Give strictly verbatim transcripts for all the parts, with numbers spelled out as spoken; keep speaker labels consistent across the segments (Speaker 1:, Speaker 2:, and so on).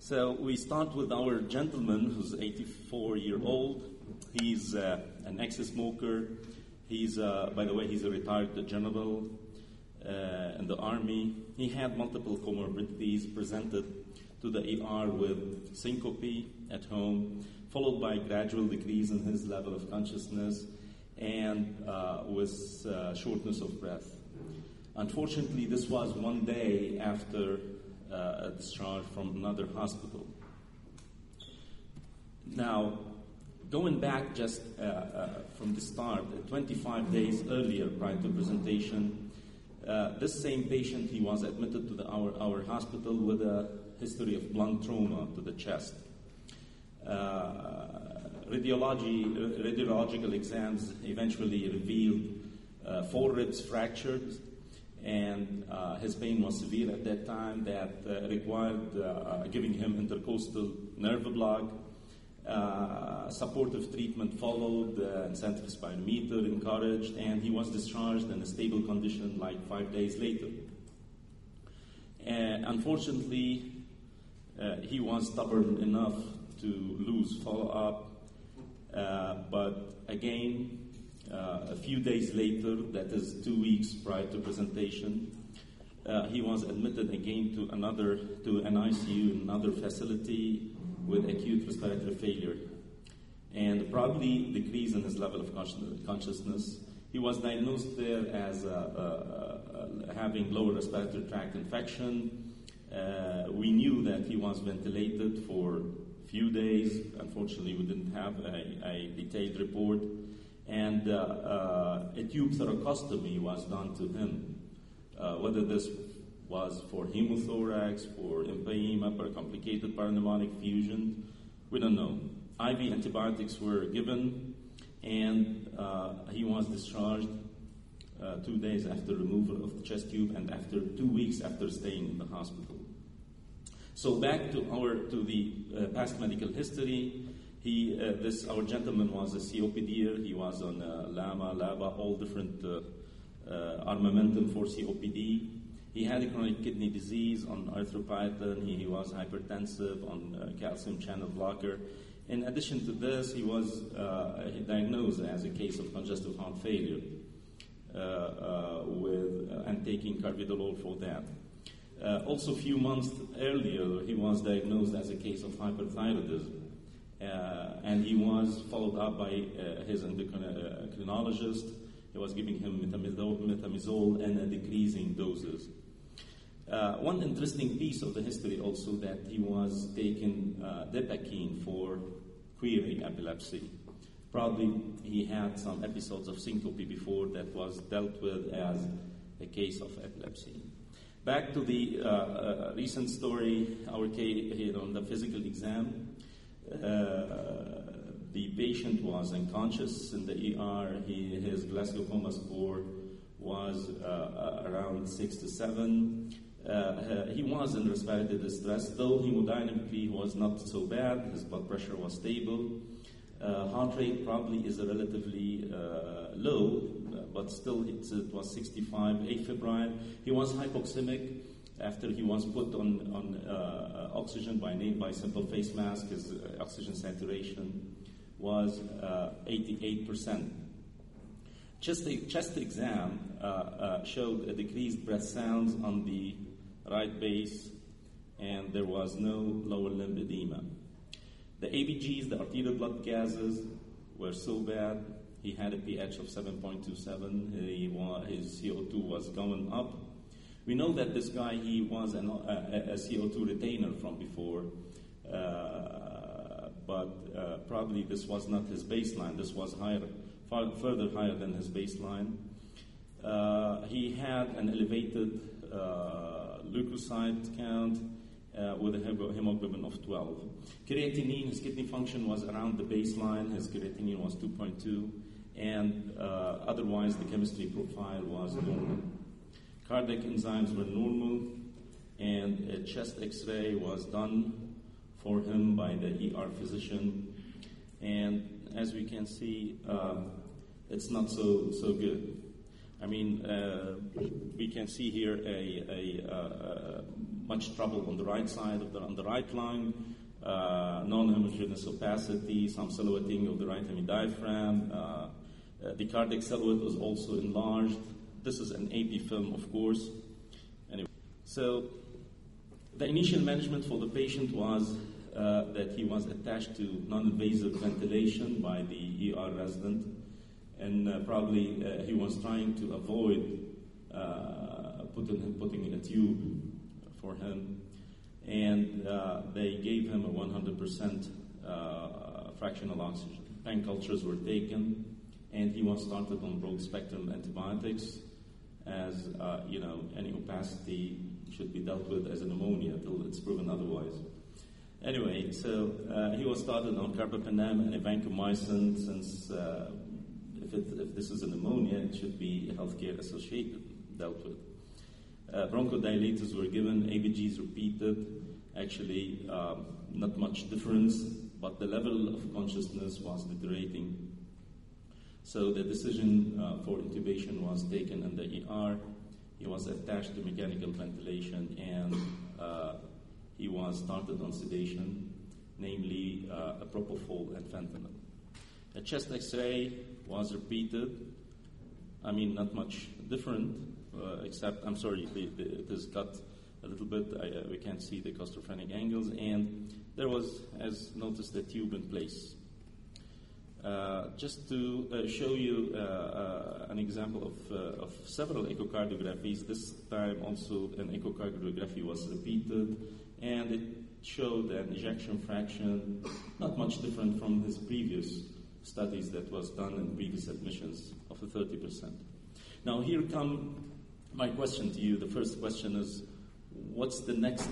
Speaker 1: So we start with our gentleman who's eighty-four year old. He's uh, an ex-smoker. He's, uh, by the way, he's a retired general uh, in the army. He had multiple comorbidities, presented to the E R with syncope at home, followed by gradual decrease in his level of consciousness and uh, with uh, shortness of breath. Unfortunately, this was one day after uh, a discharge from another hospital. Now, going back just uh, uh, from the start, uh, twenty-five days earlier prior to presentation, uh, this same patient, he was admitted to the, our, our hospital with a history of blunt trauma to the chest. Uh, radiology, uh, radiological exams eventually revealed uh, four ribs fractured, and uh, his pain was severe at that time that uh, required uh, giving him intercostal nerve block. Uh, supportive treatment followed, uh, incentive spirometer encouraged, and he was discharged in a stable condition like five days later. And unfortunately, uh, he was stubborn enough to lose follow-up, uh, but again, uh, a few days later, that is two weeks prior to presentation, uh, he was admitted again to another, to an I C U in another facility with acute respiratory failure, and probably decrease in his level of consciousness. He was diagnosed there as uh, uh, uh, having lower respiratory tract infection. Uh, we knew that he was ventilated for a few days. Unfortunately, we didn't have a, a detailed report. And uh, uh, a tube thoracostomy was done to him. Uh, whether this was for hemothorax, for empyema, for complicated pneumonic fusion, we don't know. I V antibiotics were given, and uh, he was discharged uh, two days after removal of the chest tube and after two weeks after staying in the hospital. So back to our to the uh, past medical history. He, uh, this our gentleman was a C O P D. He was on uh, LAMA, LABA, all different uh, uh, armamentum for C O P D. He had a chronic kidney disease on erythropoietin. He, he was hypertensive on uh, calcium channel blocker. In addition to this, he was uh, diagnosed as a case of congestive heart failure uh, uh, with uh, and taking carvedilol for that. Uh, also, a few months earlier, he was diagnosed as a case of hyperthyroidism. Uh, and he was followed up by uh, his endocrinologist. He was giving him metamizole, metamizole and uh, decreasing doses. Uh, one interesting piece of the history also that he was taking uh, Depakine for queering epilepsy. Probably he had some episodes of syncope before that was dealt with as a case of epilepsy. Back to the uh, uh, recent story, our case here on the physical exam. Uh, the patient was unconscious in the E R. He, his Glasgow Coma score was uh, around six to seven. Uh, uh, he was in respiratory distress, though hemodynamically was not so bad. His blood pressure was stable. Uh, heart rate probably is relatively uh, low, but still it's, it was sixty-five, afebrile. He was hypoxemic. After he was put on, on uh, oxygen by name by simple face mask, his uh, oxygen saturation was uh, eighty-eight percent. Chest, chest exam uh, uh, showed a decreased breath sounds on the right base, and there was no lower limb edema. The A B Gs, the arterial blood gases, were so bad. He had a pH of seven point two seven. He, his C O two was going up. We know that this guy, he was an, a, a C O two retainer from before, uh, but uh, probably this was not his baseline. This was higher, far further higher than his baseline. Uh, he had an elevated uh, leukocyte count uh, with a hemoglobin of twelve. Creatinine, his kidney function was around the baseline. His creatinine was two point two, and uh, otherwise the chemistry profile was normal. Cardiac enzymes were normal, and a chest X-ray was done for him by the E R physician. And as we can see, uh, it's not so so good. I mean, uh, we can see here a, a, a much trouble on the right side of the, on the right lung, uh, non-homogeneous opacity, some silhouetting of the right hemidiaphragm. Uh, uh, the cardiac silhouette was also enlarged. This is an A P film, of course. Anyway, so the initial management for the patient was uh, that he was attached to non-invasive ventilation by the E R resident, and uh, probably uh, he was trying to avoid uh, putting, putting in a tube for him. And uh, they gave him a one hundred percent uh, fractional oxygen. Pan cultures were taken, and he was started on broad-spectrum antibiotics, as uh, you know, any opacity should be dealt with as a pneumonia until it's proven otherwise. Anyway, so uh, he was started on carbapenem and vancomycin, since uh, if, it, if this is a pneumonia, it should be healthcare associated, dealt with. Uh, bronchodilators were given, A B Gs repeated. Actually, um, not much difference, but the level of consciousness was deteriorating. So the decision uh, for intubation was taken in the E R. He was attached to mechanical ventilation, and uh, he was started on sedation, namely uh, a propofol and fentanyl. A chest X-ray was repeated. I mean, not much different, uh, except, I'm sorry, the, the, it is cut a little bit. I, uh, we can't see the claustrophrenic angles, and there was, as noticed, a tube in place. Uh, just to uh, show you uh, uh, an example of, uh, of several echocardiographies, this time also an echocardiography was repeated, and it showed an ejection fraction not much different from his previous studies that was done in previous admissions of the thirty percent. Now here come my question to you. The first question is, what's the next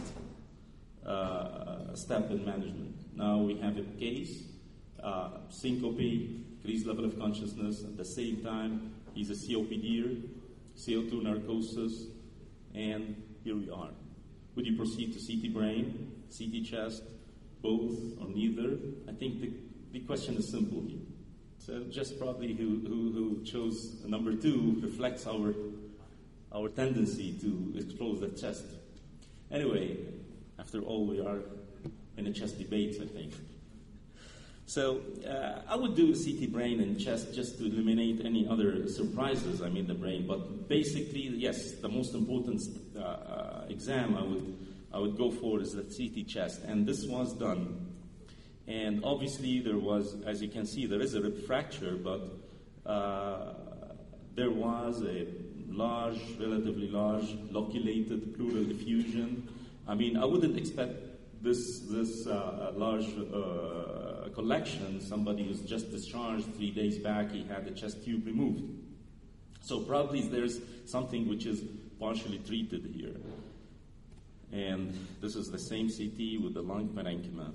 Speaker 1: uh, step in management? Now we have a case, uh, syncope, increased level of consciousness. At the same time, he's a C O P D, C O two narcosis, and here we are. Would you proceed to C T brain, C T chest, both or neither? I think the, the question is simple here. So just probably who, who, who chose number two reflects our, our tendency to expose the chest. Anyway, after all, we are in a chest debate, I think. So uh, I would do a C T brain and chest just to eliminate any other surprises, I mean the brain. But basically, yes, the most important uh, uh, exam I would, I would go for is the C T chest. And this was done. And obviously there was, as you can see, there is a rib fracture, but uh, there was a large, relatively large, loculated pleural effusion. I mean, I wouldn't expect this, this uh, large uh, collection. Somebody who's just discharged three days back, he had the chest tube removed. So probably there's something which is partially treated here. And this is the same C T with the lung parenchyma.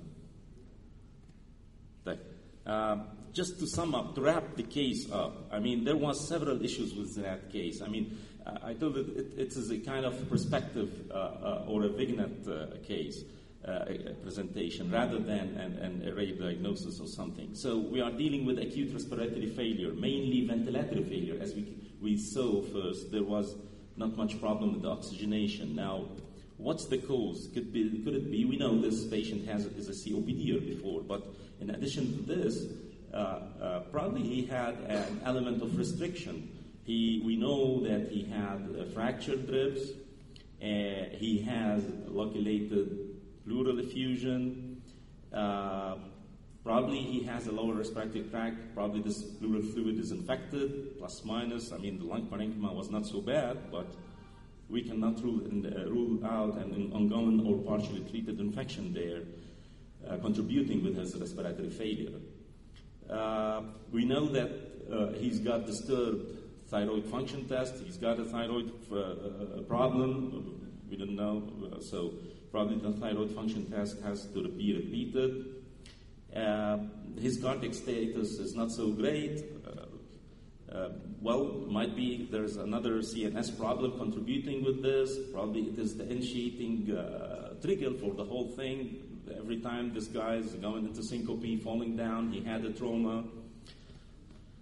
Speaker 1: Uh, just to sum up, to wrap the case up, I mean, there was several issues with that case. I mean, uh, I told it, it, it is a kind of perspective uh, uh, or a vignette uh, case uh, a presentation rather than an, an array diagnosis or something. So we are dealing with acute respiratory failure, mainly ventilatory failure. As we, we saw first, there was not much problem with the oxygenation. Now, what's the cause? Could, be, could it be, we know this patient has is a C O P D before, but in addition to this, uh, uh, probably he had an element of restriction. He, we know that he had uh, fractured ribs, uh, he has loculated pleural effusion, uh, probably he has a lower respiratory tract, probably this pleural fluid is infected, plus minus. I mean, the lung parenchyma was not so bad, but we cannot rule, in the, uh, rule out an ongoing or partially treated infection there. Uh, contributing with his respiratory failure. Uh, we know that uh, he's got disturbed thyroid function test, he's got a thyroid uh, problem, we don't know, uh, so probably the thyroid function test has to be repeated. Uh, his cardiac status is not so great. Uh, uh, well, might be there's another C N S problem contributing with this, probably it is the initiating uh, trigger for the whole thing. Every time this guy is going into syncope, falling down, he had a trauma.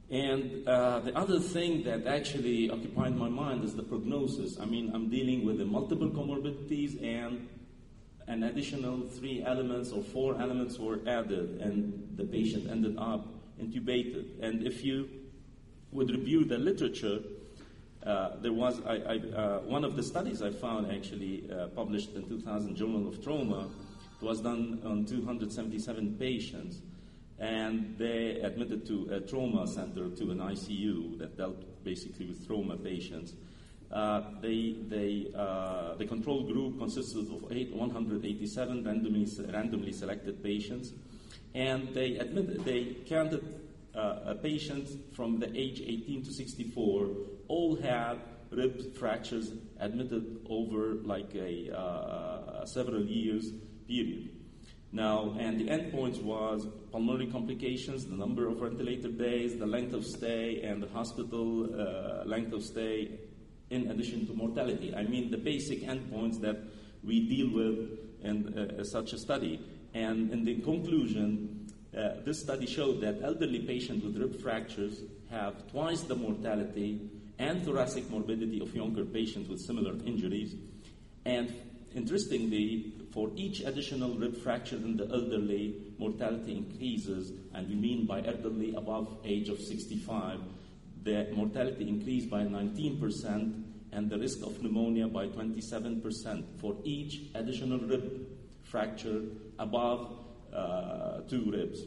Speaker 1: And uh, the other thing that actually occupied my mind is the prognosis. I mean, I'm dealing with the multiple comorbidities, and an additional three elements or four elements were added, and the patient ended up intubated. And if you would review the literature, uh, there was I, I, uh, one of the studies I found actually uh, published in two thousand Journal of Trauma. It was done on two hundred seventy-seven patients, and they admitted to a trauma center, to an I C U that dealt basically with trauma patients. Uh, they, they, uh, the control group consisted of eight, one hundred eighty-seven randomly, randomly selected patients, and they admitted, they counted uh, patients from the age eighteen to sixty-four, all had rib fractures admitted over like a uh, several years period. Now, and the endpoints was pulmonary complications, the number of ventilator days, the length of stay, and the hospital uh, length of stay, in addition to mortality. I mean, the basic endpoints that we deal with in uh, such a study. And in the conclusion, uh, this study showed that elderly patients with rib fractures have twice the mortality and thoracic morbidity of younger patients with similar injuries. And interestingly, for each additional rib fracture in the elderly, mortality increases, and we mean by elderly above age of sixty-five, the mortality increased by nineteen percent and the risk of pneumonia by twenty-seven percent for each additional rib fracture above uh, two ribs.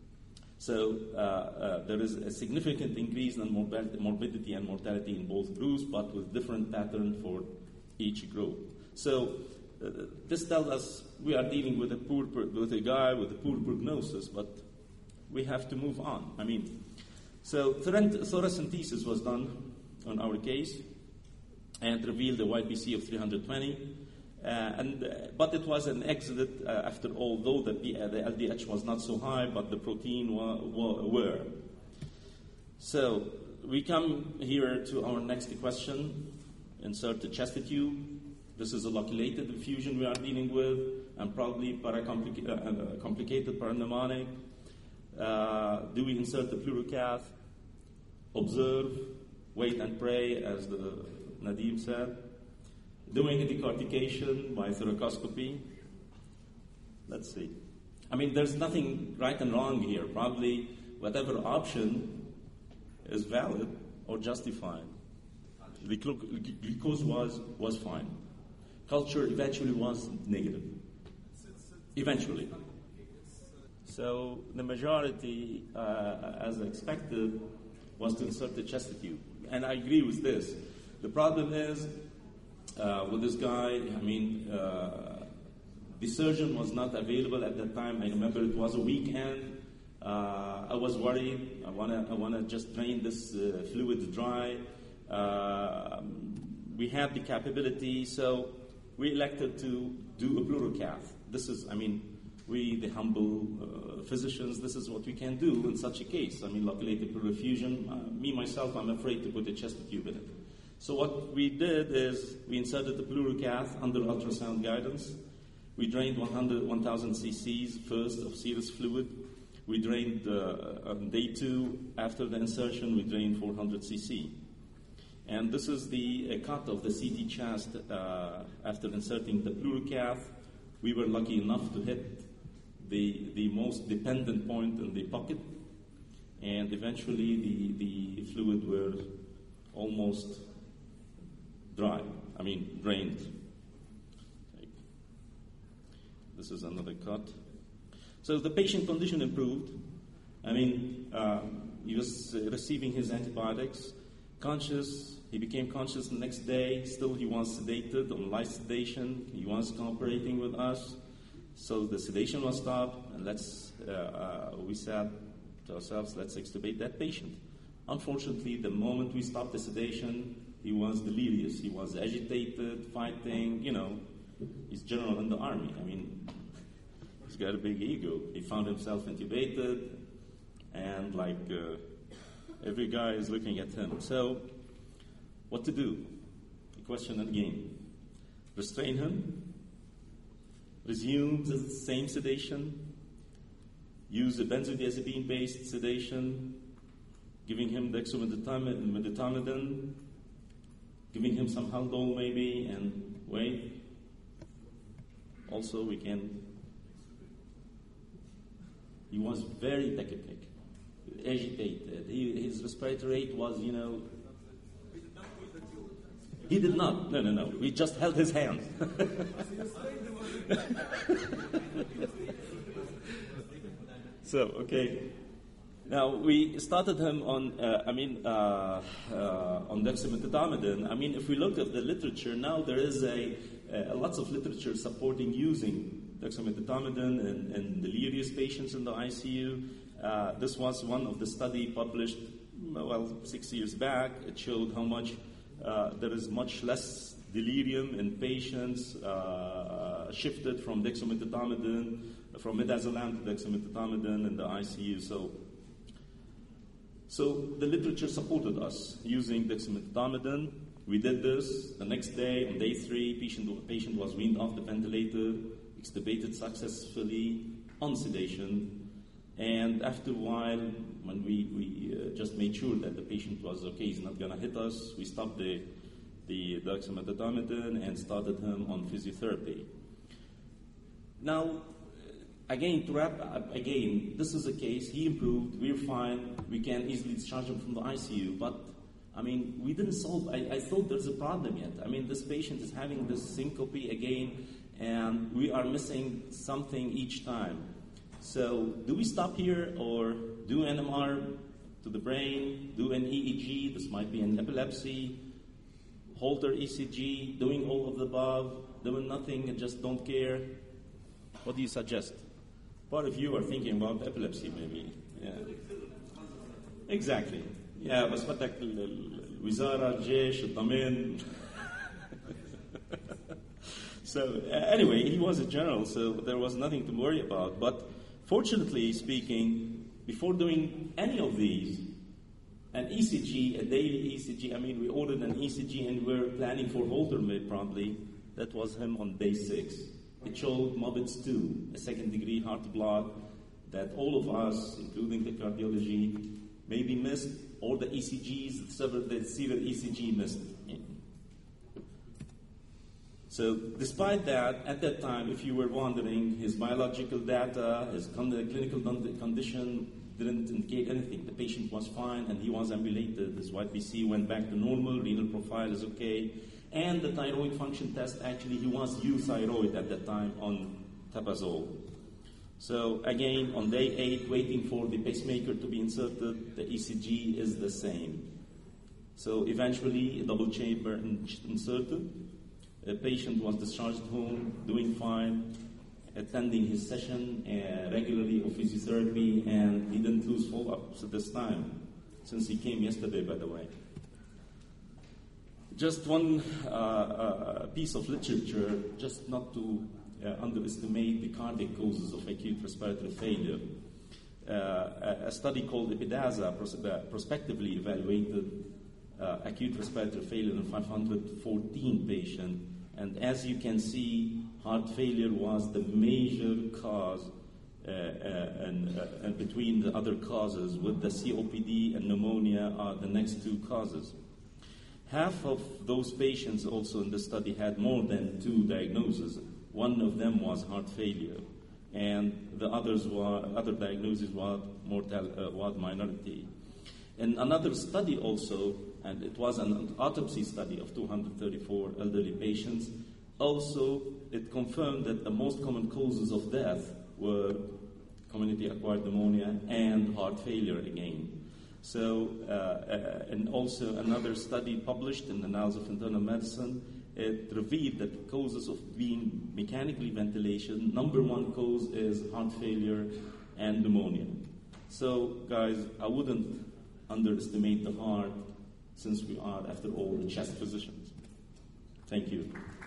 Speaker 1: So uh, uh, there is a significant increase in morbidity and mortality in both groups, but with different pattern for each group. So uh, this tells us we are dealing with a poor, with a guy with a poor prognosis, but we have to move on. I mean, so thoracentesis was done on our case and revealed a Y P C of three hundred twenty. Uh, and, uh, but it was an exit uh, after all, though the, uh, the L D H was not so high, but the protein wa- wa- were. So we come here to our next question. Insert the chest tube. This is a loculated infusion we are dealing with, and probably paracomplica- uh, uh, complicated parapneumonic. Uh, do we insert the pleurocath? Observe, wait and pray, as the Nadim said. Doing a decortication by thoracoscopy. Let's see. I mean, there's nothing right and wrong here. Probably whatever option is valid or justified. The glucose was, was fine. Culture eventually was negative. Eventually. So the majority, uh, as expected, was to insert the chest tube. And I agree with this. The problem is, uh, with this guy, I mean, uh, the surgeon was not available at that time. I remember it was a weekend. Uh, I was worried. I wanna, I wanna just drain this uh, fluid dry. Uh, we had the capability, so we elected to do a pleurocath. This is, I mean, we, the humble uh, physicians, this is what we can do in such a case. I mean, loculated pleural effusion. Uh, me, myself, I'm afraid to put a chest tube in it. So what we did is we inserted the pleurocath under ultrasound guidance. We drained one hundred, one thousand cc's first of serous fluid. We drained, uh, on day two, after the insertion, we drained four hundred cc. And this is the uh, cut of the C T chest uh, after inserting the pleurocath. We were lucky enough to hit the, the most dependent point in the pocket, and eventually the, the fluid were almost dry, I mean drained. This is another cut. So the patient condition improved. I mean, uh, he was receiving his antibiotics, conscious. He became conscious the next day. Still, he was sedated on light sedation. He was cooperating with us. So the sedation was stopped, and let's, uh, uh, we said to ourselves, let's extubate that patient. Unfortunately, the moment we stopped the sedation, he was delirious. He was agitated, fighting, you know. He's general in the army. I mean, he's got a big ego. He found himself intubated, and like uh, every guy is looking at him. So, what to do? The question again. Restrain him, resume the same sedation, use a benzodiazepine-based sedation, giving him dexamethasone, giving him some Haldol maybe, and wait. Also, we can. He was very tachypneic, agitated. He, his respiratory rate was, you know. He did not. No, no, no. We just held his hand. So, okay. Now, we started him on, uh, I mean, uh, uh, on dexamethasone. I mean, if we look at the literature, now there is a, uh, lots of literature supporting using dexamethasone in, in delirious patients in the I C U. Uh, this was one of the study published, well, six years back. It showed how much uh, there is much less delirium in patients uh, shifted from dexamethasone, from midazolam to dexamethasone in the I C U. So, so the literature supported us using dexamethasone. We did this. The next day, on day three, patient patient was weaned off the ventilator, extubated successfully on sedation, and after a while, when we, we uh, just made sure that the patient was okay, he's not going to hit us, we stopped the, the dexamethasone and started him on physiotherapy. Now, again, to wrap up, again, this is a case, he improved, we're fine, we can easily discharge him from the I C U, but I mean, we didn't solve, I, I thought there's a problem yet. I mean, this patient is having this syncope again, and we are missing something each time. So do we stop here or do an M R to the brain, do an E E G, this might be an epilepsy, Holter E C G, doing all of the above, doing nothing and just don't care? What do you suggest? Part of you are thinking about epilepsy maybe. Yeah. Exactly. Yeah, بس بدك الوزارة, الجيش, الضمان. So uh, anyway, he was a general, so there was nothing to worry about. But fortunately speaking, before doing any of these, an E C G, a daily E C G, I mean, we ordered an E C G and we were planning for Holter probably. That was him on day six. It showed Mobitz two, a second degree heart block that all of us, including the cardiology, maybe missed, or the E C Gs, the several, the serial E C G missed. So despite that, at that time, if you were wondering, his biological data, his con- clinical condition didn't indicate anything. The patient was fine and he was ambulated. His Y P C went back to normal, renal profile is okay. And the thyroid function test, actually, he was euthyroid at that time on tapazole. So again, on day eight, waiting for the pacemaker to be inserted, the E C G is the same. So eventually, a double chamber inserted. The patient was discharged home, doing fine, attending his session uh, regularly of physiotherapy, and he didn't lose follow-ups at this time, since he came yesterday, by the way. Just one uh, uh, piece of literature, just not to uh, underestimate the cardiac causes of acute respiratory failure. Uh, a study called EPIDASA pros- uh, prospectively evaluated uh, acute respiratory failure in five hundred fourteen patients, and as you can see, heart failure was the major cause uh, uh, and, uh, and between the other causes, with the C O P D and pneumonia are the next two causes. Half of those patients also in the study had more than two diagnoses. One of them was heart failure, and the others were, other diagnoses were mortal, uh, was minority. In another study also, and it was an autopsy study of two hundred thirty-four elderly patients, also it confirmed that the most common causes of death were community-acquired pneumonia and heart failure again. So, uh, uh, and also another study published in the Annals of Internal Medicine, it revealed that the causes of being mechanically ventilation, number one cause is heart failure and pneumonia. So, guys, I wouldn't underestimate the heart, since we are, after all, chest physicians. Thank you.